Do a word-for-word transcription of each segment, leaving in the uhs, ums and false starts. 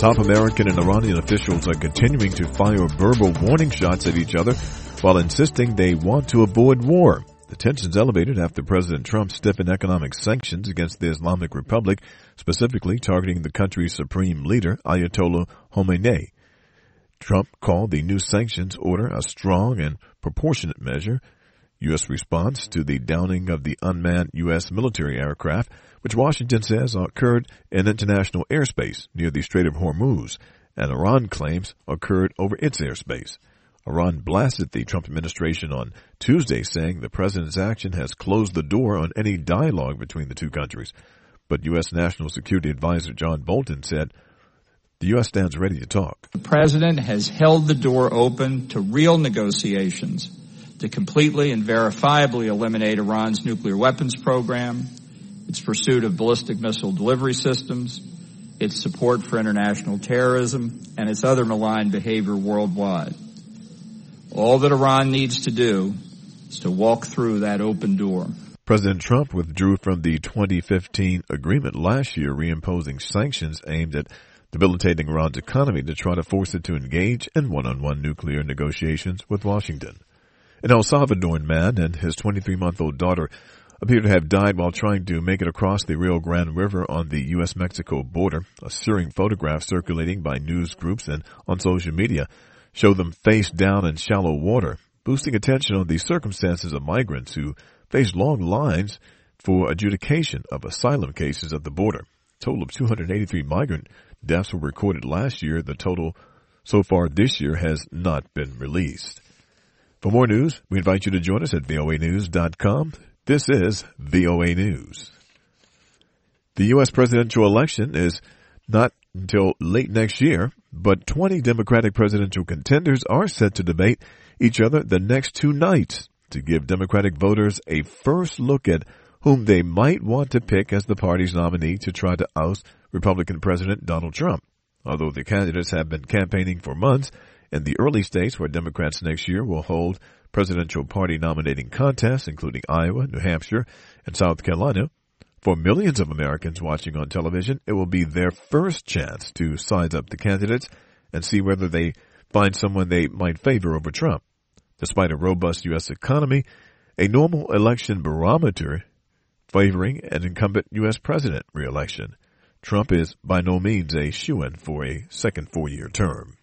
Top American and Iranian officials are continuing to fire verbal warning shots at each other while insisting they want to avoid war. The tensions elevated after President Trump stiffened economic sanctions against the Islamic Republic, specifically targeting the country's supreme leader, Ayatollah Khamenei. Trump called the new sanctions order a strong and proportionate measure. U S response to the downing of the unmanned U S military aircraft, which Washington says occurred in international airspace near the Strait of Hormuz, and Iran claims occurred over its airspace. Iran blasted the Trump administration on Tuesday, saying the president's action has closed the door on any dialogue between the two countries. But U S National Security Advisor John Bolton said the U S stands ready to talk. The president has held the door open to real negotiations to completely and verifiably eliminate Iran's nuclear weapons program, its pursuit of ballistic missile delivery systems, its support for international terrorism, and its other malign behavior worldwide. All that Iran needs to do is to walk through that open door. President Trump withdrew from the twenty fifteen agreement last year, reimposing sanctions aimed at debilitating Iran's economy to try to force it to engage in one-on-one nuclear negotiations with Washington. An El Salvadoran man and his twenty-three-month-old daughter appear to have died while trying to make it across the Rio Grande River on the U S Mexico border. A searing photograph circulating by news groups and on social media show them face down in shallow water, boosting attention on the circumstances of migrants who face long lines for adjudication of asylum cases at the border. A total of two hundred eighty-three migrant deaths were recorded last year. The total so far this year has not been released. For more news, we invite you to join us at V O A news dot com. This is V O A News. The U S presidential election is not until late next year, but twenty Democratic presidential contenders are set to debate each other the next two nights to give Democratic voters a first look at whom they might want to pick as the party's nominee to try to oust Republican President Donald Trump. Although the candidates have been campaigning for months in the early states where Democrats next year will hold presidential party nominating contests, including Iowa, New Hampshire, and South Carolina, for millions of Americans watching on television, it will be their first chance to size up the candidates and see whether they find someone they might favor over Trump. Despite a robust U S economy, a normal election barometer favoring an incumbent U S president re-election, Trump is by no means a shoo-in for a second four-year term.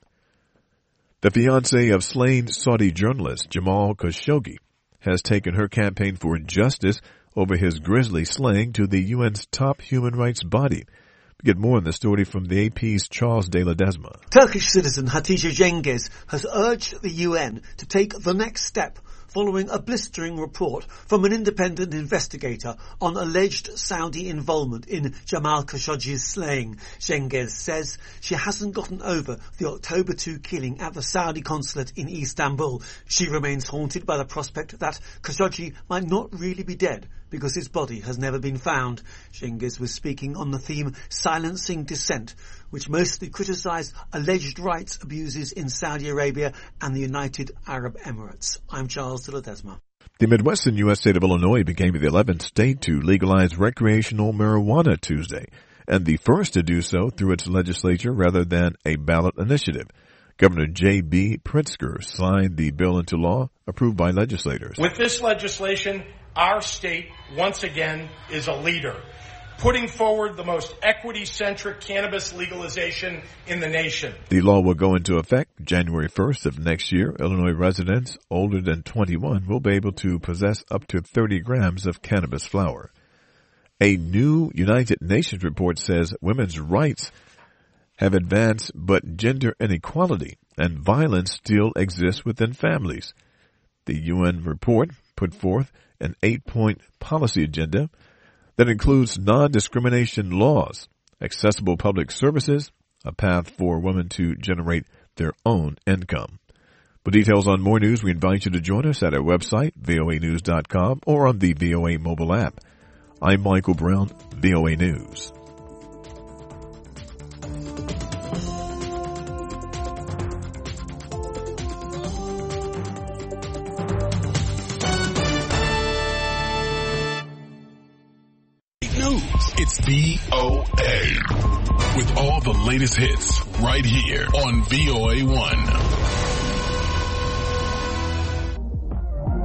The fiancée of slain Saudi journalist Jamal Khashoggi has taken her campaign for justice over his grisly slaying to the U N's top human rights body. We get more on the story from the A P's Charles de Ledesma. Turkish citizen Hatice Cengiz has urged the U N to take the next step following a blistering report from an independent investigator on alleged Saudi involvement in Jamal Khashoggi's slaying. Cengiz says she hasn't gotten over the October second killing at the Saudi consulate in Istanbul. She remains haunted by the prospect that Khashoggi might not really be dead because his body has never been found. Cengiz was speaking on the theme Silencing Dissent, which mostly criticised alleged rights abuses in Saudi Arabia and the United Arab Emirates. I'm Charles de Ledesma. The Midwestern U S state of Illinois became the eleventh state to legalize recreational marijuana Tuesday, and the first to do so through its legislature rather than a ballot initiative. Governor J B Pritzker signed the bill into law, approved by legislators. With this legislation, our state, once again, is a leader, putting forward the most equity-centric cannabis legalization in the nation. The law will go into effect January first of next year. Illinois residents older than twenty-one will be able to possess up to thirty grams of cannabis flower. A new United Nations report says women's rights have advanced, but gender inequality and violence still exist within families. The U N report put forth an eight-point policy agenda that includes non-discrimination laws, accessible public services, a path for women to generate their own income. For details on more news, we invite you to join us at our website, V O A news dot com, or on the V O A mobile app. I'm Michael Brown, V O A News. It's V O A with all the latest hits right here on V O A one.